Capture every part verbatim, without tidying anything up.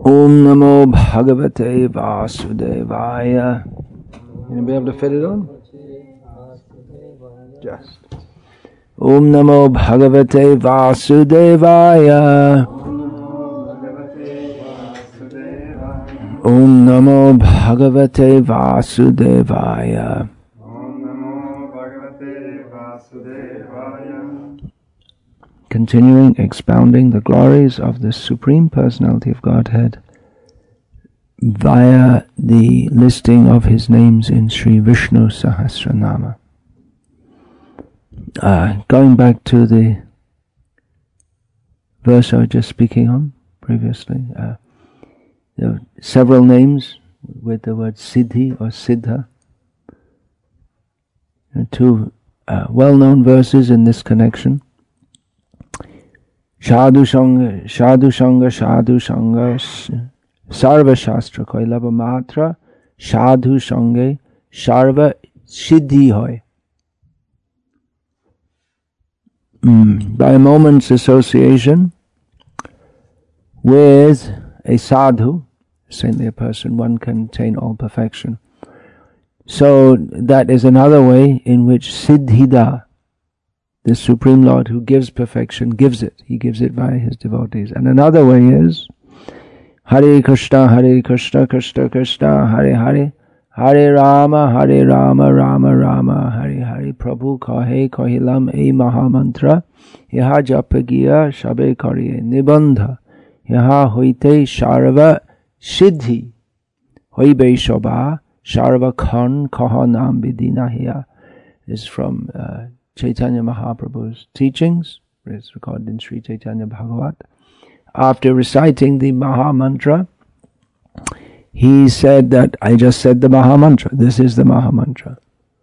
Om Namo Bhagavate Vasudevaya. You be able to fit it on? Just. Om Namo Bhagavate Vasudevaya. Om Namo Bhagavate Vasudevaya. Continuing expounding the glories of the Supreme Personality of Godhead via the listing of His names in Sri Vishnu Sahasranama. Uh, going back to the verse I was just speaking on previously, uh, there are several names with the word Siddhi or Siddha. There are two uh, well-known verses in this connection. Sadhu Sangha, Sadhu Sangha, Sadhu Sangha, Sarva Shastra Koilava Matra, Sadhu Sangha, Sarva Siddhi Hoy. Mm. By a moment's association with a sadhu, saintly a person, one can attain all perfection. So that is another way in which Siddhida, the Supreme Lord who gives perfection, gives it. He gives it via His devotees. And another way is Hare Krishna, Hare Krishna, Krishna Krishna, Hare Hare, Hare Rama, Hare Rama, Rama Rama, Hare Hare. Prabhu kahe kahilam e mahamantra, yaha japagiya shabe kariye nibandha, yaha hoite sharva siddhi, hoibe shobha, sharva khan kaha nam vidina hiya. Is from uh, Chaitanya Mahaprabhu's teachings. It's recorded in Sri Chaitanya Bhagavat. After reciting the Maha Mantra, he said that I just said the Maha Mantra. This is the Maha Mantra.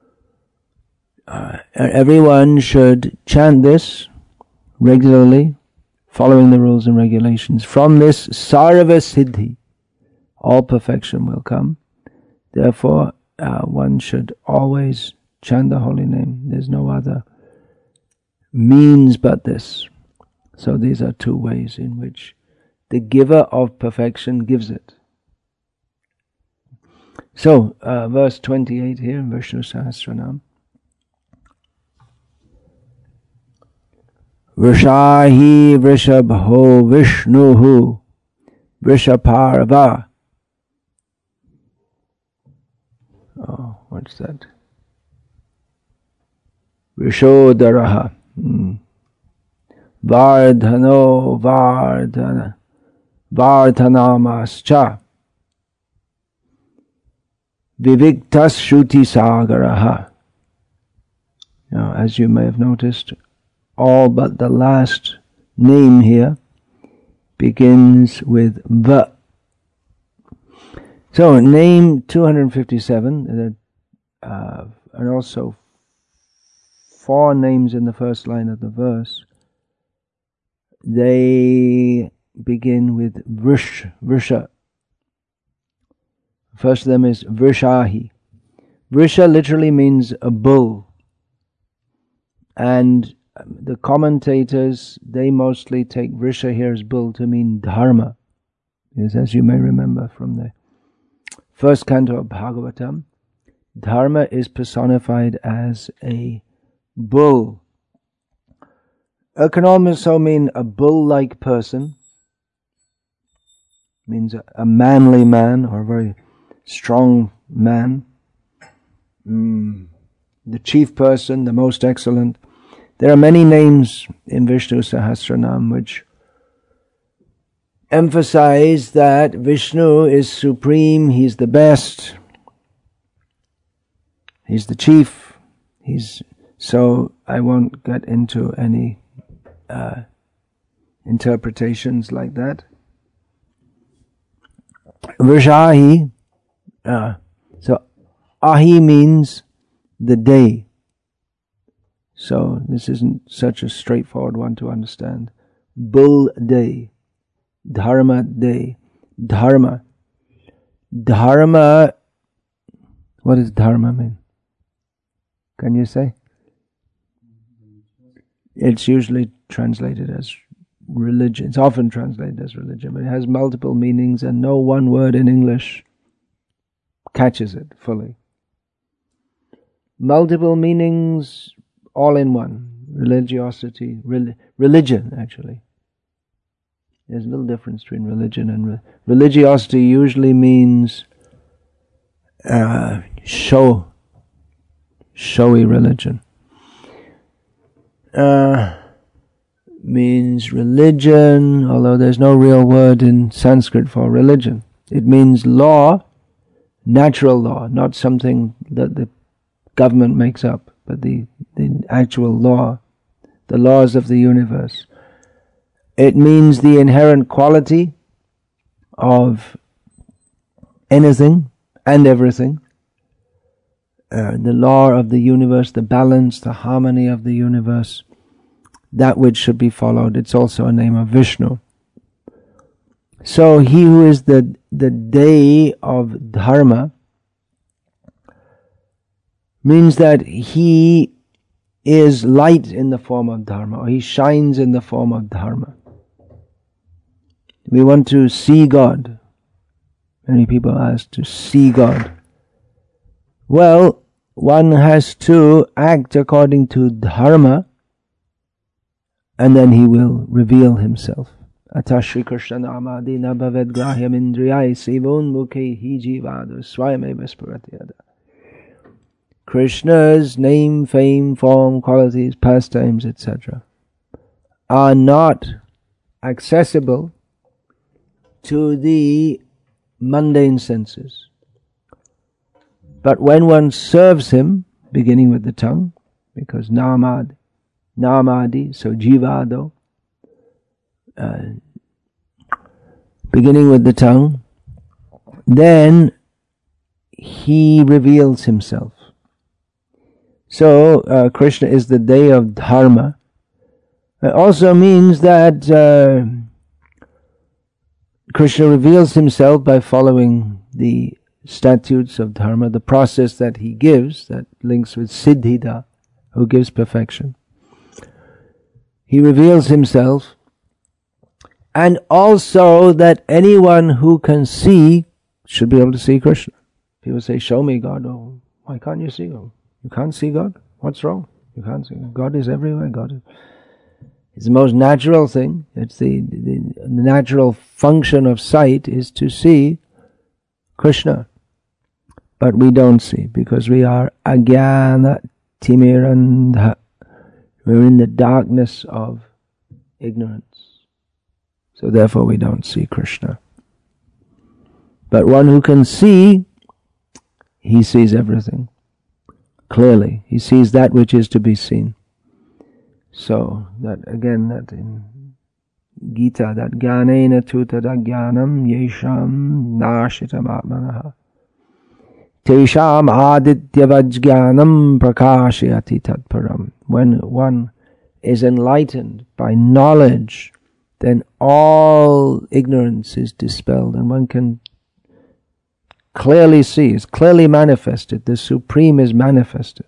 Uh, everyone should chant this regularly, following the rules and regulations. From this Sarva Siddhi, all perfection will come. Therefore, uh, one should always chant the holy name. There's no other means but this. So these are two ways in which the giver of perfection gives it. So, uh, verse twenty-eight here in Vishnu Sahasranam. Vrishahi Vrishabho Vishnuhu Vrishaparva. Oh, what's that? Vishodaraha. Hmm. Vardhano Vardhana Vardhanamascha Viviktas Shruti Sagaraha. Now, as you may have noticed, all but the last name here begins with V. So, name two hundred fifty-seven, uh, and also four names in the first line of the verse. They begin with Vrish, Vrisha. First of them is Vrishahi. Vrisha literally means a bull. And the commentators, they mostly take Vrisha here as bull to mean Dharma. Because as you may remember from the first canto of Bhagavatam, Dharma is personified as a bull. It can also mean a bull-like person, means a, a manly man or a very strong man, mm, the chief person, the most excellent. There are many names in Vishnu Sahasranam which emphasize that Vishnu is supreme, He's the best, He's the chief, He's... So I won't get into any uh, interpretations like that. Vrishahi, uh, so Ahi means the day. So this isn't such a straightforward one to understand. Bull day, Dharma day, Dharma. Dharma, what does Dharma mean? Can you say? It's usually translated as religion. It's often translated as religion, but it has multiple meanings, and no one word in English catches it fully. Multiple meanings all in one. Religiosity, rel- religion actually. There's a little difference between religion and re- religiosity. Usually means uh, show, showy religion. Uh, means religion, although there's no real word in Sanskrit for religion. It means law, natural law, not something that the government makes up, but the, the actual law, the laws of the universe. It means the inherent quality of anything and everything. Uh, the law of the universe, the balance, the harmony of the universe, that which should be followed. It's also a name of Vishnu. So he who is the, the day of dharma means that he is light in the form of dharma, or he shines in the form of dharma. We want to see God. Many people ask to see God. Well, one has to act according to dharma, and then he will reveal himself. Ata Shri Krishna namadi na bhaved grahyam indriyai sivon mukhe hi jivadu swayameva spuratyada. Krishna's name, fame, form, qualities, pastimes, et cetera are not accessible to the mundane senses. But when one serves him, beginning with the tongue, because namad, namadi, so jivado, uh, beginning with the tongue, then he reveals himself. So uh, Krishna is the day of dharma. It also means that uh, Krishna reveals himself by following the statutes of dharma, the process that he gives, that links with Siddhida, who gives perfection. He reveals himself, and also that anyone who can see should be able to see Krishna. People say, show me God. Oh, why can't you see God? You can't see God? What's wrong? You can't see God. God is everywhere. God is... It's the most natural thing. It's the, the, the natural function of sight is to see Krishna. But we don't see, because we are agyana timirandha. We're in the darkness of ignorance. So therefore we don't see Krishna. But one who can see, he sees everything clearly. He sees that which is to be seen. So that again, that in Gita, that jnanena tu tadajnanam yesham nashitam atmanaha tesham adityavajnanam prakashayati tatparam. When one is enlightened by knowledge, then all ignorance is dispelled, and one can clearly see, is clearly manifested. The Supreme is manifested.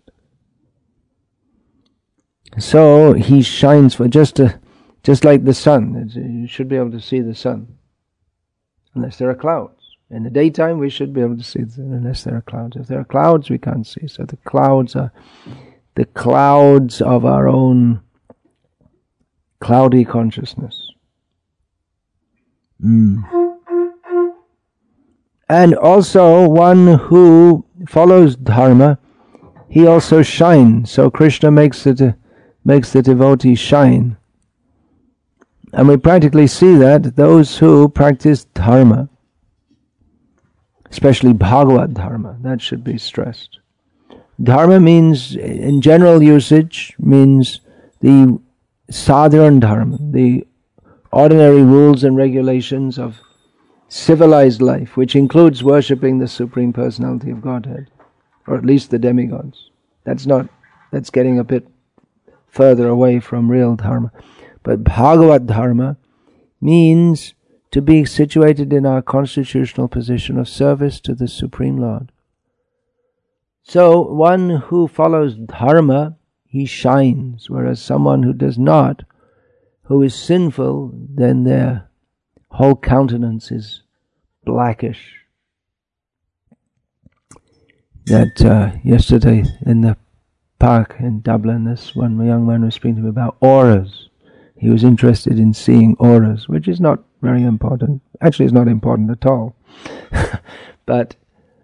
So he shines for just a, just like the sun. You should be able to see the sun, unless there are clouds. In the daytime, we should be able to see it, unless there are clouds. If there are clouds, we can't see. So the clouds are the clouds of our own cloudy consciousness. Mm. And also, one who follows dharma, he also shines. So Krishna makes it. makes the devotee shine. And we practically see that those who practice dharma, especially Bhagavad dharma, that should be stressed. Dharma means, in general usage, means the sadharan dharma, the ordinary rules and regulations of civilized life, which includes worshipping the Supreme Personality of Godhead, or at least the demigods. That's not, that's getting a bit further away from real dharma. But Bhagavad dharma means to be situated in our constitutional position of service to the Supreme Lord. So one who follows dharma, he shines, whereas someone who does not, who is sinful, then their whole countenance is blackish. That uh, yesterday in the park in Dublin, this one young man was speaking to me about auras. He was interested in seeing auras, which is not very important. Actually, it's not important at all. But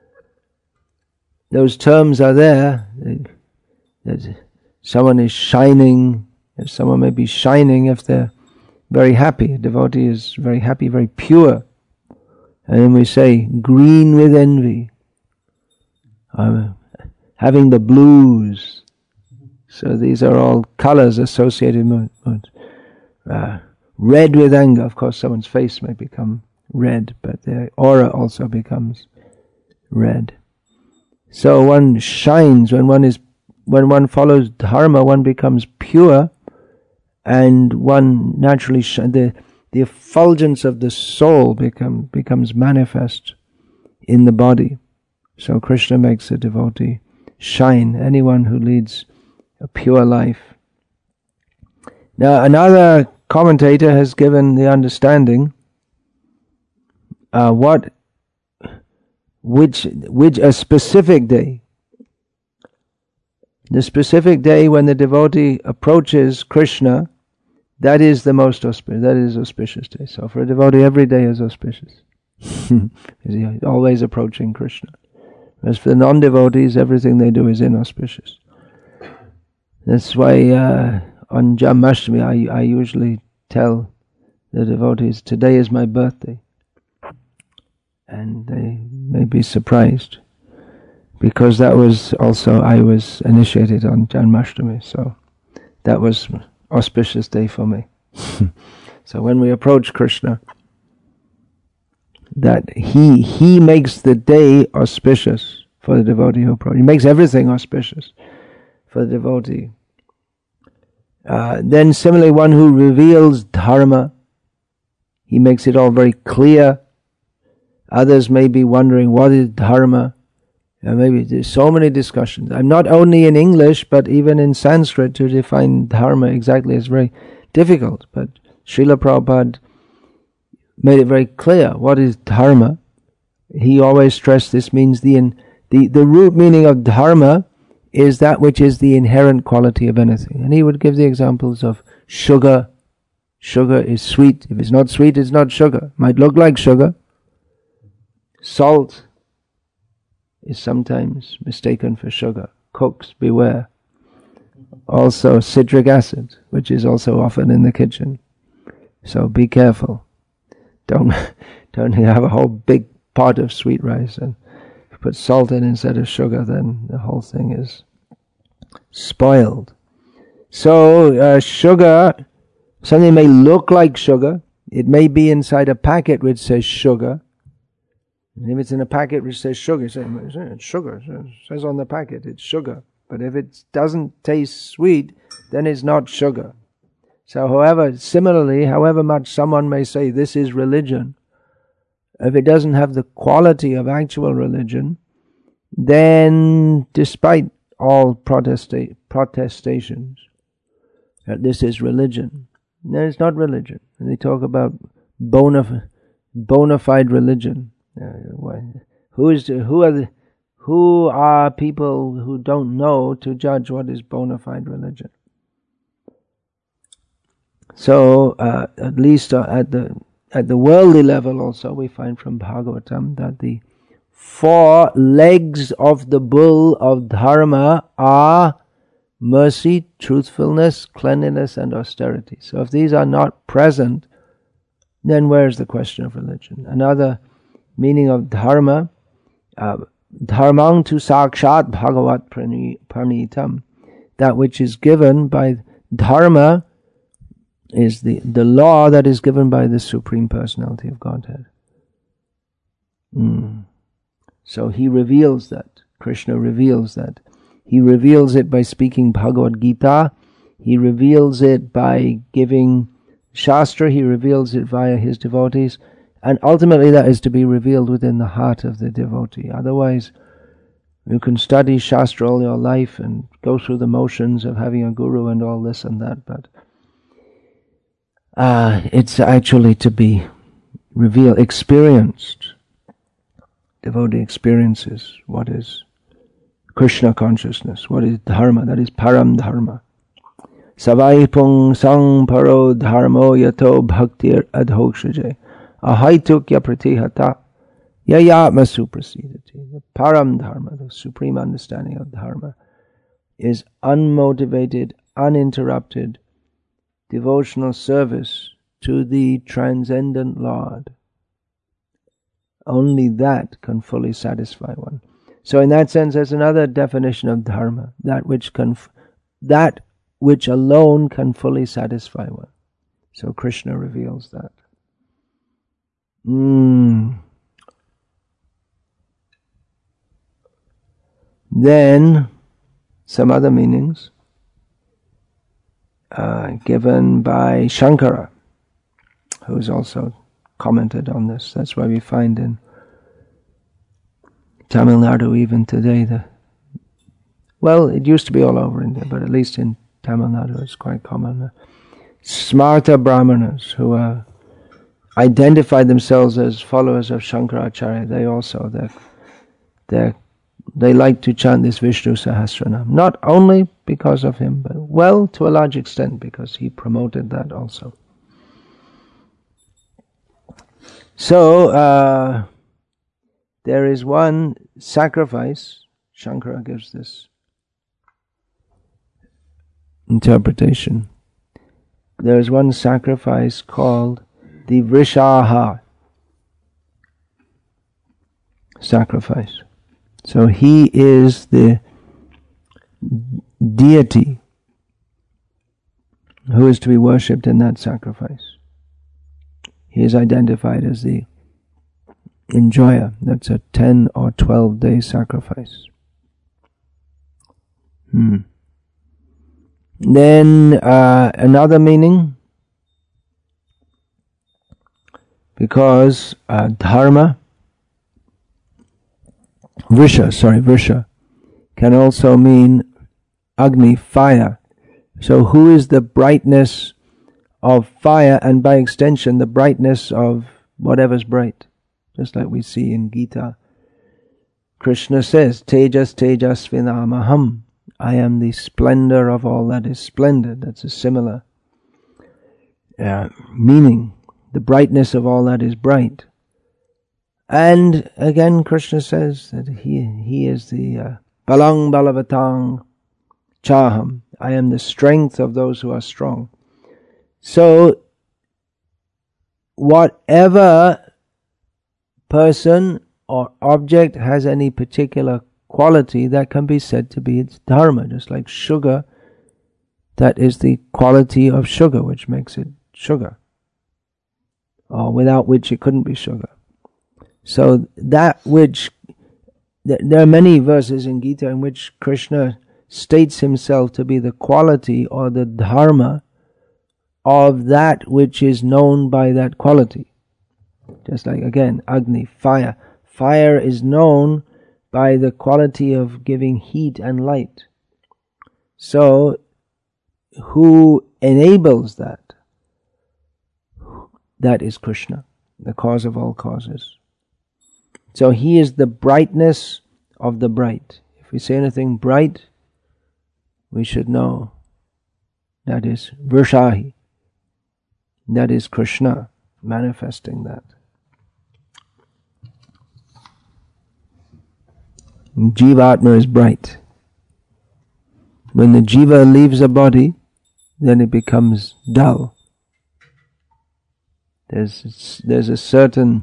those terms are there. That someone is shining. If someone may be shining if they're very happy. A devotee is very happy, very pure. And then we say, green with envy. Um, having the blues. So these are all colors associated with uh, red with anger. Of course, someone's face may become red, but their aura also becomes red. So one shines when one is, when one follows dharma. One becomes pure, and one naturally sh- the the effulgence of the soul become becomes manifest in the body. So Krishna makes a devotee shine. Anyone who leads a pure life. Now another commentator has given the understanding uh, what which which a specific day. The specific day when the devotee approaches Krishna, that is the most auspicious. That is auspicious day. So for a devotee, every day is auspicious. He's always approaching Krishna. As for the non-devotees, everything they do is inauspicious. That's why uh, on Janmashtami I, I usually tell the devotees, today is my birthday. And they may be surprised. Because that was also, I was initiated on Janmashtami, so that was an auspicious day for me. So when we approach Krishna, that he he makes the day auspicious for the devotee who approaches. He makes everything auspicious for the devotee. Uh, then similarly, one who reveals dharma, he makes it all very clear. Others may be wondering, what is dharma? And maybe there's so many discussions. I'm not only in English, but even in Sanskrit to define dharma exactly is very difficult. But Srila Prabhupada made it very clear what is dharma. He always stressed this means the, in, the the root meaning of dharma is that which is the inherent quality of anything. And he would give the examples of sugar. Sugar is sweet. If it's not sweet, it's not sugar. Might look like sugar. Salt is sometimes mistaken for sugar. Cooks, beware. Also citric acid, which is also often in the kitchen. So be careful. Don't don't have a whole big pot of sweet rice and put salt in instead of sugar, then the whole thing is spoiled. So uh, sugar, something may look like sugar. It may be inside a packet which says sugar. And if it's in a packet which says sugar, you say, it's sugar. It says on the packet it's sugar. But if it doesn't taste sweet, then it's not sugar. So however, similarly, however much someone may say this is religion, if it doesn't have the quality of actual religion, then despite all protesta- protestations that this is religion, then it's not religion. And they talk about bona, bona fide religion. Uh, who is the, who are the, who are people who don't know to judge what is bona fide religion? So uh, at least uh, at the at the worldly level, also we find from Bhagavatam that the four legs of the bull of dharma are mercy, truthfulness, cleanliness, and austerity. So if these are not present, then where is the question of religion? Another meaning of dharma, uh, dharmang tu sakshat bhagavat pranitam, that which is given by dharma is the, the law that is given by the Supreme Personality of Godhead. Mm. So he reveals that. Krishna reveals that. He reveals it by speaking Bhagavad Gita. He reveals it by giving Shastra. He reveals it via his devotees. And ultimately that is to be revealed within the heart of the devotee. Otherwise, you can study Shastra all your life and go through the motions of having a guru and all this and that, but uh, it's actually to be revealed, experienced. Devotee experiences what is Krishna consciousness, what is dharma, that is param dharma. Savaipung sang paro dharmo yato bhaktir adhokshaje ahaitukya pratihata yayatma suprasidati. The param dharma, the supreme understanding of dharma, is unmotivated, uninterrupted devotional service to the transcendent Lord. Only that can fully satisfy one. So in that sense, there's another definition of dharma, that which can, that which alone can fully satisfy one. So Krishna reveals that. Mm. Then some other meanings uh, given by Shankara, who's also commented on this. That's why we find in Tamil Nadu even today, the well, it used to be all over India, but at least in Tamil Nadu it's quite common. Uh, Smarta Brahmanas, who uh, identify themselves as followers of Shankaracharya, they also, they they they like to chant this Vishnu Sahasranam, not only because of him, but well, to a large extent, because he promoted that also. So, uh, there is one sacrifice, Shankara gives this interpretation. There is one sacrifice called the Vrishaha sacrifice. So he is the deity who is to be worshipped in that sacrifice. He is identified as the enjoyer. That's a ten or twelve day sacrifice. Hmm. Then uh, another meaning, because uh, dharma, Vrisha, sorry, Vrisha, can also mean Agni, fire. So who is the brightness of fire, and by extension the brightness of whatever's bright? Just like we see in Gita, Krishna says, Tejas Tejas Vinamaham, I am the splendor of all that is splendid. That's a similar uh, meaning, the brightness of all that is bright. And again Krishna says that he, he is the uh, Balang Balavatang Chaham, I am the strength of those who are strong. So, whatever person or object has any particular quality, that can be said to be its dharma, just like sugar, that is the quality of sugar which makes it sugar, or without which it couldn't be sugar. So that which, there are many verses in Gita in which Krishna states himself to be the quality or the dharma of that which is known by that quality. Just like, again, Agni, fire. Fire is known by the quality of giving heat and light. So, who enables that? That is Krishna, the cause of all causes. So he is the brightness of the bright. If we say anything bright, we should know that is Vrishahi. That is Krishna manifesting that. Jivatma is bright. When the jiva leaves a body, then it becomes dull. There's there's a certain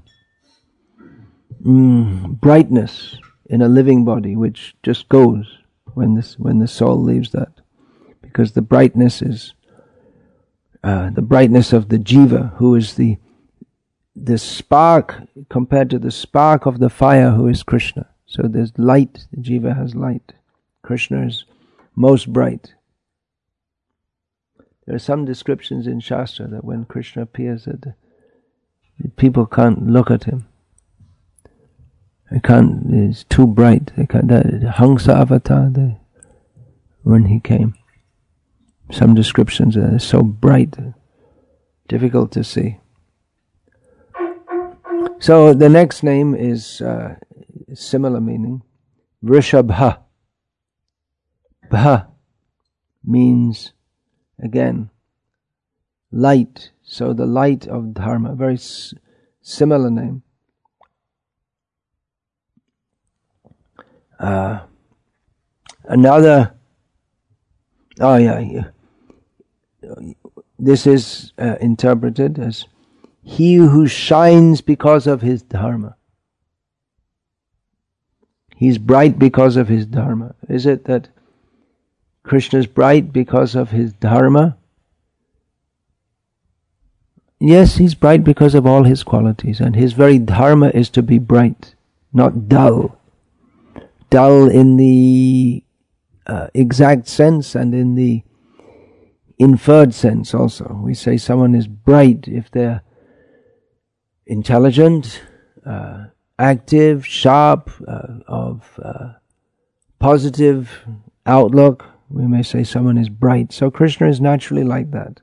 mm, brightness in a living body which just goes when this when the soul leaves that, because the brightness is uh, the brightness of the jiva, who is the the spark compared to the spark of the fire, who is Krishna. So there's light. The jiva has light. Krishna is most bright. There are some descriptions in Shastra that when Krishna appears, that people can't look at him. They can't. It's too bright. They can't. That Hamsa avatar. They, when he came, some descriptions are so bright. difficult to see. So the next name is uh, similar meaning, Vrishabha. Bha means, again, light. So the light of Dharma, very s- similar name. Uh, another, oh yeah, yeah. This is uh, interpreted as he who shines because of his dharma. He's bright because of his dharma. Is it that Krishna is bright because of his dharma? Yes, he's bright because of all his qualities, and his very dharma is to be bright, not dull. Dull in the uh, exact sense and in the inferred sense also. We say someone is bright if they're intelligent, uh, active, sharp, uh, of uh, positive outlook. We may say someone is bright. So Krishna is naturally like that.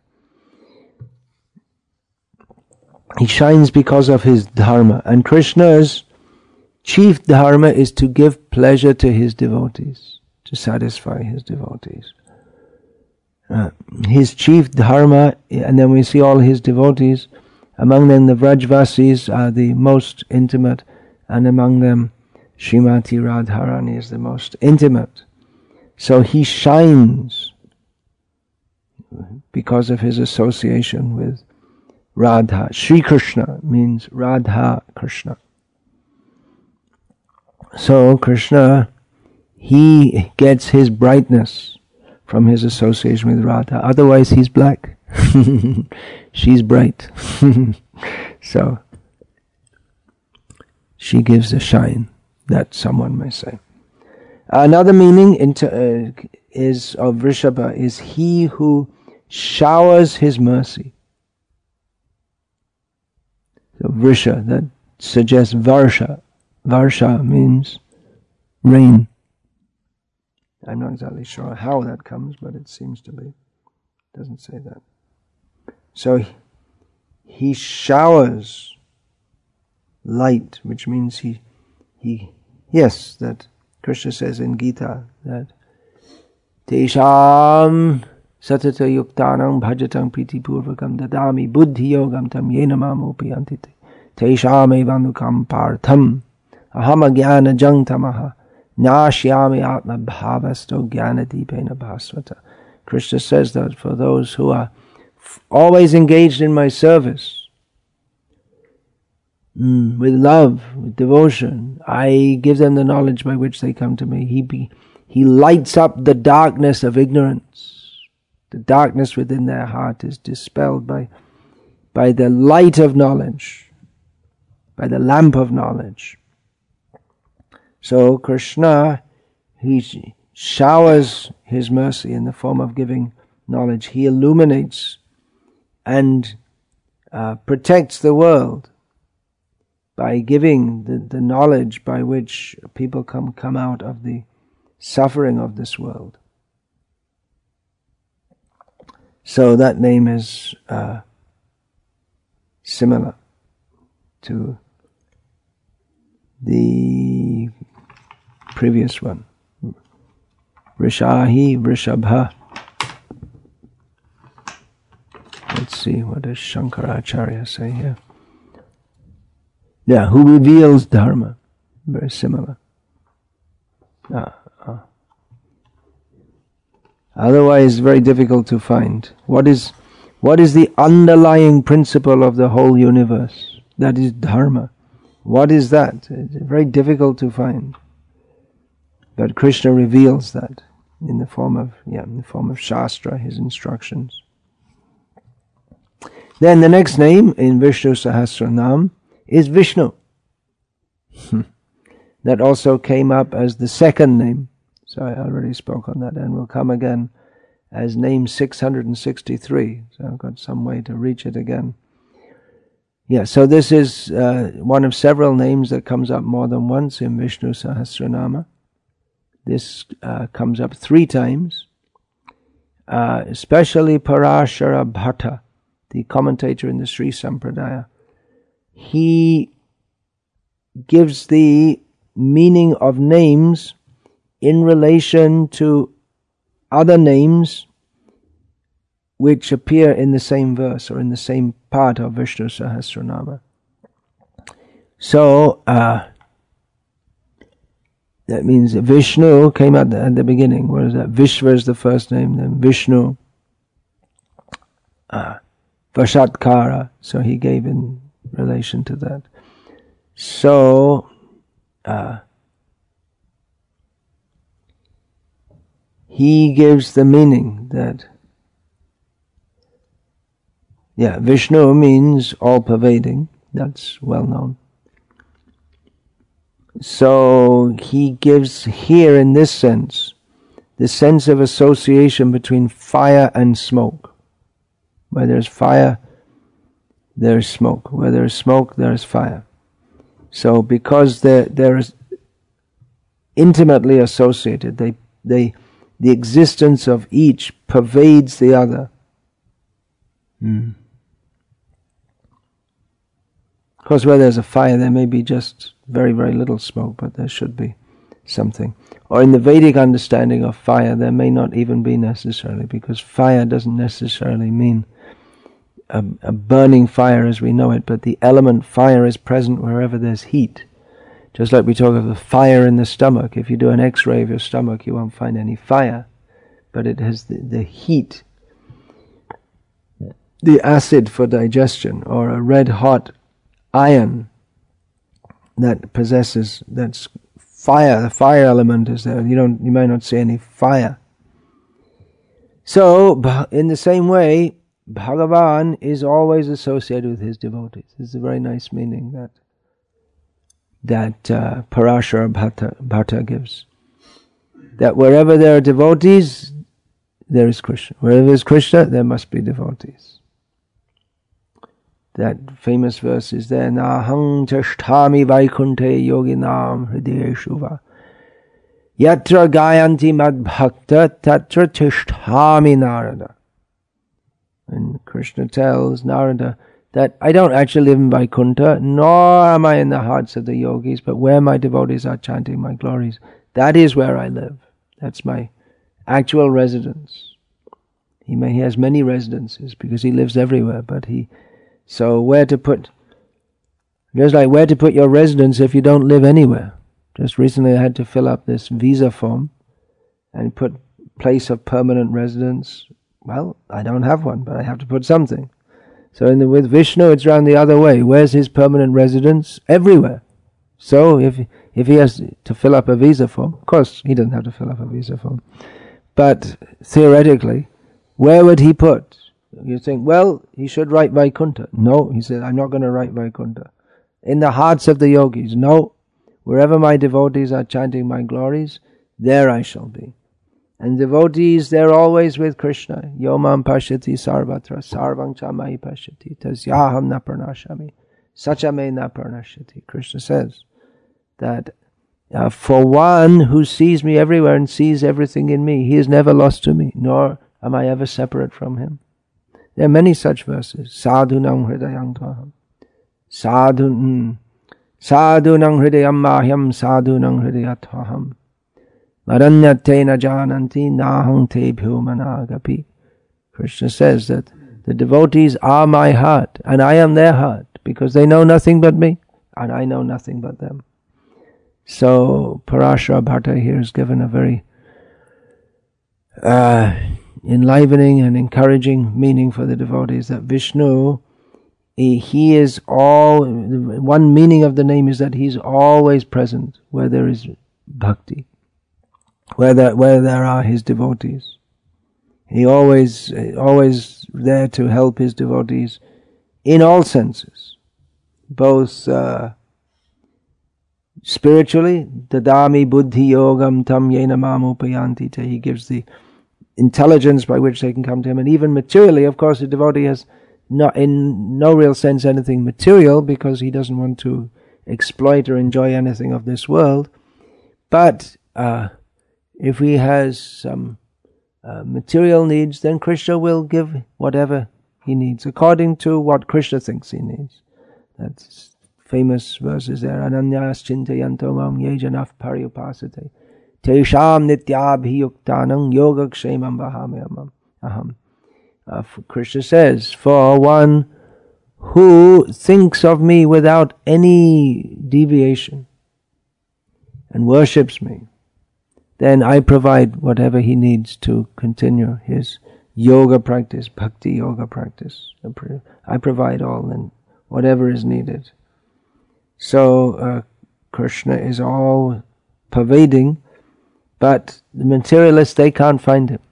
He shines because of his dharma. And Krishna's chief dharma is to give pleasure to his devotees, to satisfy his devotees. Uh, his chief dharma, and then we see all his devotees, among them the Vrajvasis are the most intimate, and among them Srimati Radharani is the most intimate. So he shines because of his association with Radha. Sri Krishna means Radha Krishna. So Krishna, he gets his brightness from his association with Radha. Otherwise he's black. She's bright. So she gives a shine, that someone may say. Another meaning into, uh, is of Vrishabha is he who showers his mercy. So Vrisha, that suggests Varsha. Varsha means rain. I'm not exactly sure how that comes, but it seems to be. It doesn't say that. So he, he showers light, which means he, he, yes, that Krishna says in Gita that Tesham satata yuktanam bhajatam priti purvakam dadami buddhi yogam tam yena mamopi antite Tesham evanukam partham aham agyana jangtamaha nashyami atma bhavasto jnana dipena bhasvata. Krishna says that for those who are f- always engaged in my service, Mm, with love, with devotion, I give them the knowledge by which they come to me. He be, he lights up the darkness of ignorance. The darkness within their heart is dispelled by, by the light of knowledge, by the lamp of knowledge. So Krishna, he showers his mercy in the form of giving knowledge. He illuminates and uh, protects the world by giving the, the knowledge by which people come, come out of the suffering of this world. So that name is uh, similar to the previous one. Vrishahi, Vrishabha. Let's see, what does Shankaracharya say here? Yeah, who reveals Dharma. Very similar. Ah, ah. Otherwise, very difficult to find. What is, what is the underlying principle of the whole universe? That is Dharma. What is that? It's very difficult to find. But Krishna reveals that in the form of, yeah, in the form of Shastra, his instructions. Then the next name in Vishnu Sahasranam is Vishnu. That also came up as the second name. So I already spoke on that, and will come again as name six hundred sixty-three. So I've got some way to reach it again. Yeah, so this is uh, one of several names that comes up more than once in Vishnu Sahasranama. This uh, comes up three times. Uh, especially Parashara Bhatta the commentator in the Sri Sampradaya, he gives the meaning of names in relation to other names which appear in the same verse or in the same part of Vishnu Sahasranama. So, uh, that means Vishnu came at the, at the beginning. What is that? Vishva is the first name, then Vishnu, uh, Vashatkara, so he gave in relation to that. So, uh, he gives the meaning that, yeah, Vishnu means all-pervading, that's well known. So he gives here in this sense, the sense of association between fire and smoke. Where there's fire, there's smoke. Where there's smoke, there's fire. So because they're, they're intimately associated, they, they, the existence of each pervades the other. Mm. Of course, where there's a fire, there may be just very, very little smoke, but there should be something. Or in the Vedic understanding of fire, there may not even be necessarily, because fire doesn't necessarily mean a, a burning fire as we know it, but the element fire is present wherever there's heat. Just like we talk of the fire in the stomach. If you do an X-ray of your stomach, you won't find any fire, but it has the, the heat, the acid for digestion, or a red-hot iron that possesses, that's fire, the fire element is there. You don't, you might not see any fire. So, in the same way, Bhagavan is always associated with his devotees. This is a very nice meaning that that uh, Parashara Bhatta, Bhatta gives. That wherever there are devotees, there is Krishna. Wherever there is Krishna, there must be devotees. That famous verse is there, Nahang Chasthami Vaikunte Yoginam Hridayeshuva Yatra Gayanti Mad Bhakta Tatra Chasthami Narada. And Krishna tells Narada that I don't actually live in Vaikuntha, nor am I in the hearts of the yogis, but where my devotees are chanting my glories, that is where I live. That's my actual residence. He may he has many residences because he lives everywhere, but he So where to put, just like where to put your residence if you don't live anywhere. Just recently I had to fill up this visa form and put place of permanent residence. Well, I don't have one, but I have to put something. So in the, with Vishnu it's round the other way. Where's his permanent residence? Everywhere. So if if he has to fill up a visa form, of course he doesn't have to fill up a visa form, but theoretically, where would he put? You think, well, he should write Vaikuntha. No, he said, I'm not going to write Vaikuntha. In the hearts of the yogis. No, wherever my devotees are chanting my glories, there I shall be. And devotees, they're always with Krishna. Yomam pashyati sarvatra sarvang cha mai pashyati tasyaham na pranashami sachame na pranashyati. Krishna says that uh, for one who sees me everywhere and sees everything in me, he is never lost to me, nor am I ever separate from him. There are many such verses. Sadhunam hridayam tvaham. Sadhun, sadhunam hridayam mahyam, sadhunam hridayatvaham. Maranyate na jananti nahang tebhyo managapi. Krishna says that the devotees are my heart, and I am their heart, because they know nothing but me, and I know nothing but them. So, Parashara Bhatta here is given a very uh, enlivening and encouraging meaning for the devotees, that Vishnu, he, he is all, one meaning of the name is that he's always present where there is bhakti, where there, where there are his devotees. He always, always there to help his devotees in all senses, both uh, spiritually, dadami buddhi yogam tam yena mam upayanti, he gives the intelligence by which they can come to him, and even materially, of course, the devotee has not, in no real sense, anything material, because he doesn't want to exploit or enjoy anything of this world. But uh, if he has some uh, material needs, then Krishna will give whatever he needs, according to what Krishna thinks he needs. That's famous verses there. Ananyas chintayanto mam ye janah paryupasate tesham nityabhiyuktanam yogakshemam vahamyamam aham. Uh, Krishna says, for one who thinks of me without any deviation and worships me, then I provide whatever he needs to continue his yoga practice, bhakti yoga practice. I provide all and whatever is needed. So uh, Krishna is all pervading, but the materialists, they can't find him.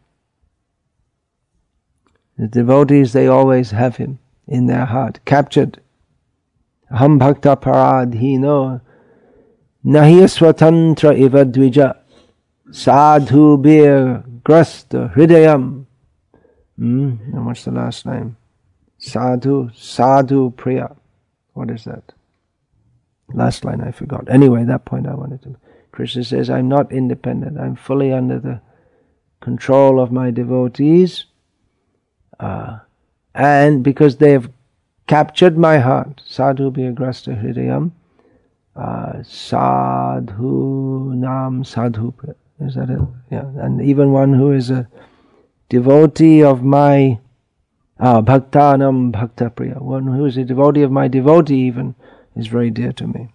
The devotees, they always have him in their heart, captured. Aham bhakta paradhino nahi swatantra iva dvija sadhu bir grasta hridayam. Hmm, and what's the last name? Sadhu, sadhu priya. What is that? Last line I forgot. Anyway, that point I wanted to. Krishna says, I'm not independent. I'm fully under the control of my devotees. Uh, and because they have captured my heart, sadhu bhyagrasta hridayam, uh, sadhu nam sadhu, is that it? Yeah, and even one who is a devotee of my uh, bhaktanam bhakta priya, one who is a devotee of my devotee even, is very dear to me.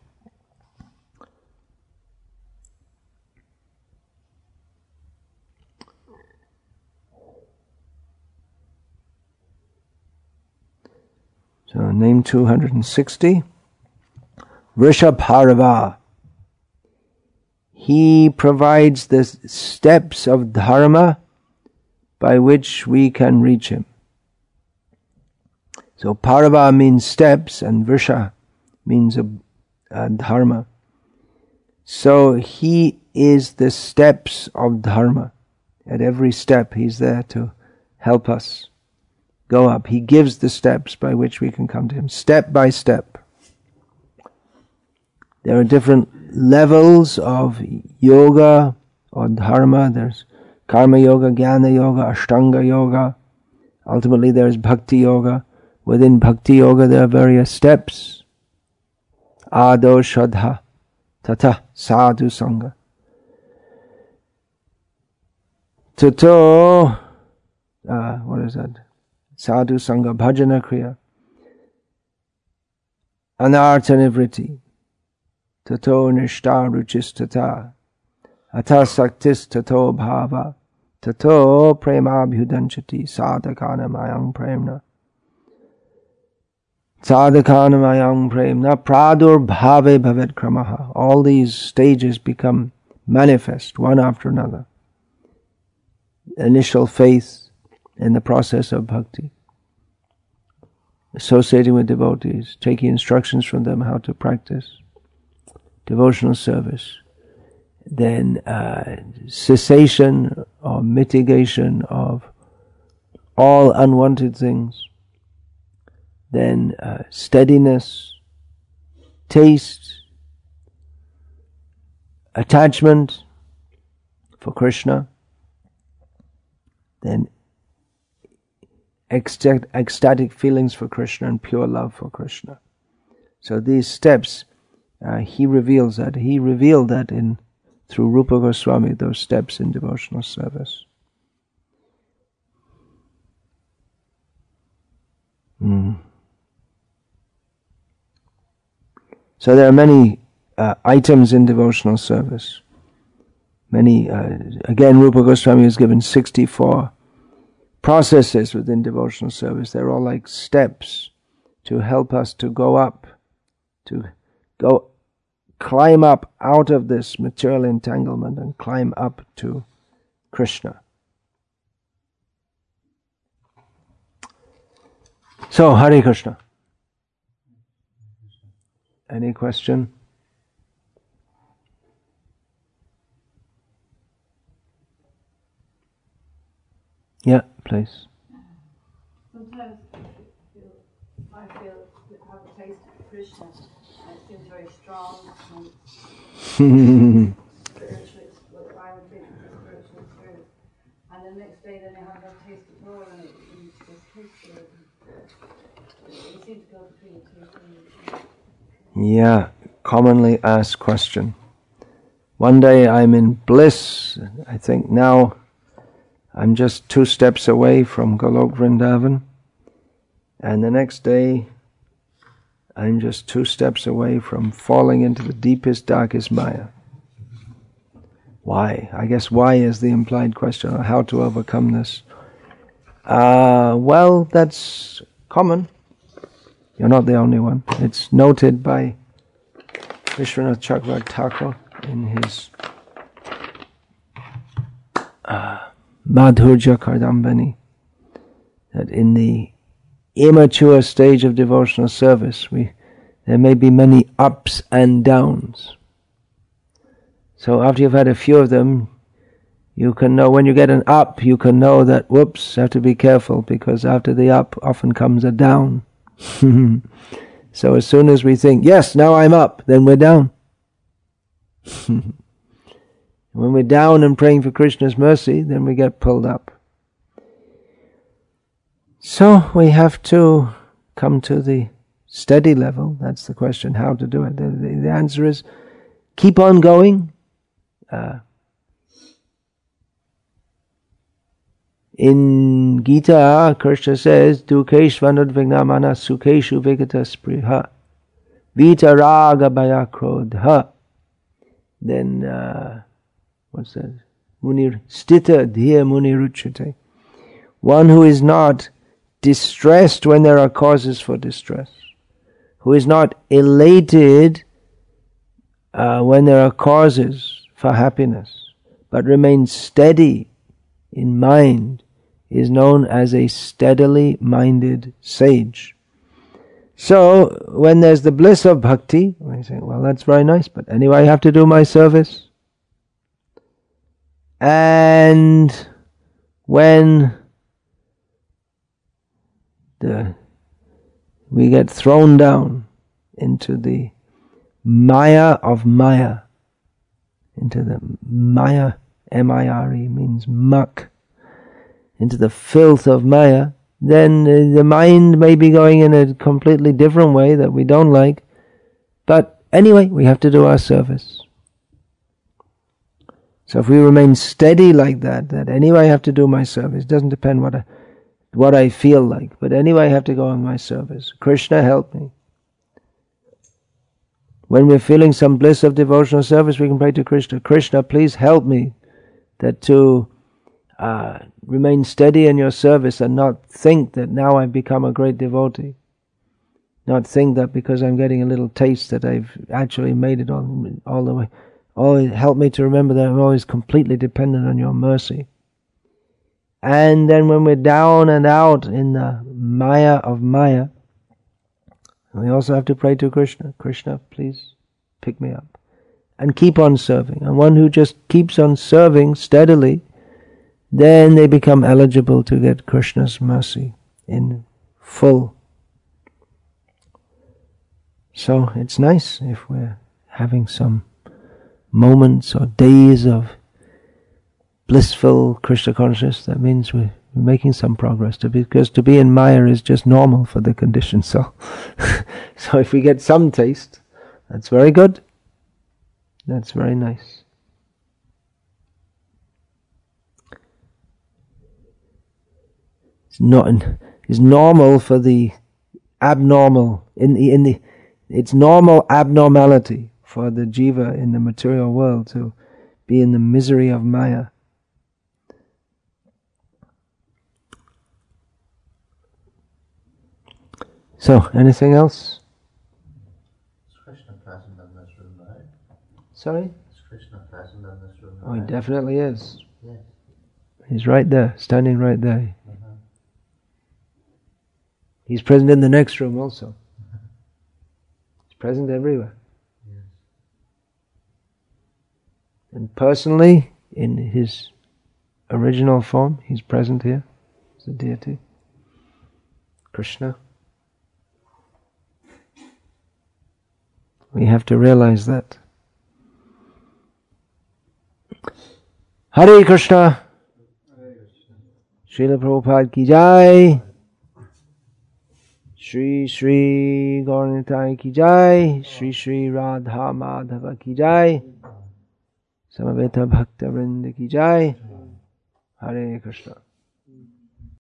So name two hundred sixty, Vrishabharava. He provides the steps of dharma by which we can reach him. So Parava means steps and Vrisha means a, a dharma. So he is the steps of dharma. At every step he's there to help us go up. He gives the steps by which we can come to him, step by step. There are different levels of yoga or dharma. There's karma yoga, jnana yoga, ashtanga yoga. Ultimately there is bhakti yoga. Within bhakti yoga there are various steps. Ado shraddha, tata sadhu sangha. Tato, uh, what is that? Sadhu sangha bhajana kriya. Anartha nivriti. Tato nishta ruchistata. Ata saktis tato bhava. Tato premabhyudanchati sadhakana mayang premna. Sadhakana mayang premna pradur bhave bhavet kramaha. All these stages become manifest one after another. Initial faith in the process of bhakti. Associating with devotees, taking instructions from them how to practice devotional service. Then uh, cessation or mitigation of all unwanted things. Then uh, steadiness, taste, attachment for Krishna. Then ecstatic, ecstatic feelings for Krishna and pure love for Krishna. So these steps, uh, he reveals that. He revealed that in through Rupa Goswami, those steps in devotional service. Mm. So there are many uh, items in devotional service. Many, uh, again, Rupa Goswami has given sixty-four processes within devotional service. They're all like steps to help us to go up, to go climb up out of this material entanglement and climb up to Krishna. So, Hare Krishna. Any question? Yeah, please. Sometimes I feel I have a taste of Krishna and it seems very strong and spiritually, what I would think is a spiritual experience. And the next day then I have no taste at all and it, and it just tastes good. Yeah, commonly asked question. One day I'm in bliss. I think now I'm just two steps away from Golok Vrindavan. And the next day I'm just two steps away from falling into the deepest, darkest Maya. Why? I guess why is the implied question, or how to overcome this. Uh, well, that's common. You're not the only one. It's noted by Vishwanath Chakravarti Thakur in his uh, Madhurya Kardambani, that in the immature stage of devotional service, we there may be many ups and downs. So after you've had a few of them, you can know, when you get an up, you can know that, whoops, have to be careful, because after the up often comes a down. So as soon as we think, yes, now I'm up, then we're down. When we're down and praying for Krishna's mercy, then we get pulled up. So we have to come to the steady level. That's the question, how to do it. The, the, the answer is, keep on going. Uh, in Gita, Krishna says, Dukeshvanad Vignamana Sukeshu Vigata Spriha Vita Raga Bayakrodha. Then, uh, what's that? Munir Stita Dhya Muniruchate. One who is not distressed when there are causes for distress, who is not elated uh, when there are causes for happiness, but remains steady in mind, is known as a steadily minded sage. So, when there's the bliss of bhakti, we say, well, that's very nice, but anyway, I have to do my service. And when the we get thrown down into the maya of Maya, into the Maya, M I R E, means muck, into the filth of Maya, then uh, the mind may be going in a completely different way that we don't like, but anyway, we have to do our service. So if we remain steady like that, that anyway I have to do my service, doesn't depend what I, what I feel like, but anyway I have to go on my service. Krishna, help me. When we're feeling some bliss of devotional service, we can pray to Krishna, Krishna, please help me that to uh, remain steady in your service and not think that now I've become a great devotee. Not think that because I'm getting a little taste that I've actually made it all, all the way. Always help me to remember that I'm always completely dependent on your mercy. And then when we're down and out in the Maya of Maya, we also have to pray to Krishna. Krishna, please pick me up. And keep on serving. And one who just keeps on serving steadily, then they become eligible to get Krishna's mercy in full. So it's nice if we're having some moments or days of blissful Krishna consciousness. That means we're making some progress, to be, because to be in Maya is just normal for the condition. So, so if we get some taste, that's very good. That's very nice. It's not. It's normal for the abnormal in the in the. It's normal abnormality for the jiva in the material world to be in the misery of Maya. So, anything else? Is Krishna present in this room now? Sorry? Is Krishna present in this room now? Oh, he definitely is. Yes. He's right there, standing right there. Uh-huh. He's present in the next room also. Uh-huh. He's present everywhere. Yes. And personally, in his original form, he's present here as a deity. Krishna. We have to realize that. Hare Krishna. Srila Prabhupada ki jai. Shri Shri Gauranitai ki jai, Shri Shri Radha Madhava ki jai, Samaveta Bhakta Vrinda ki jai, Hare Krishna.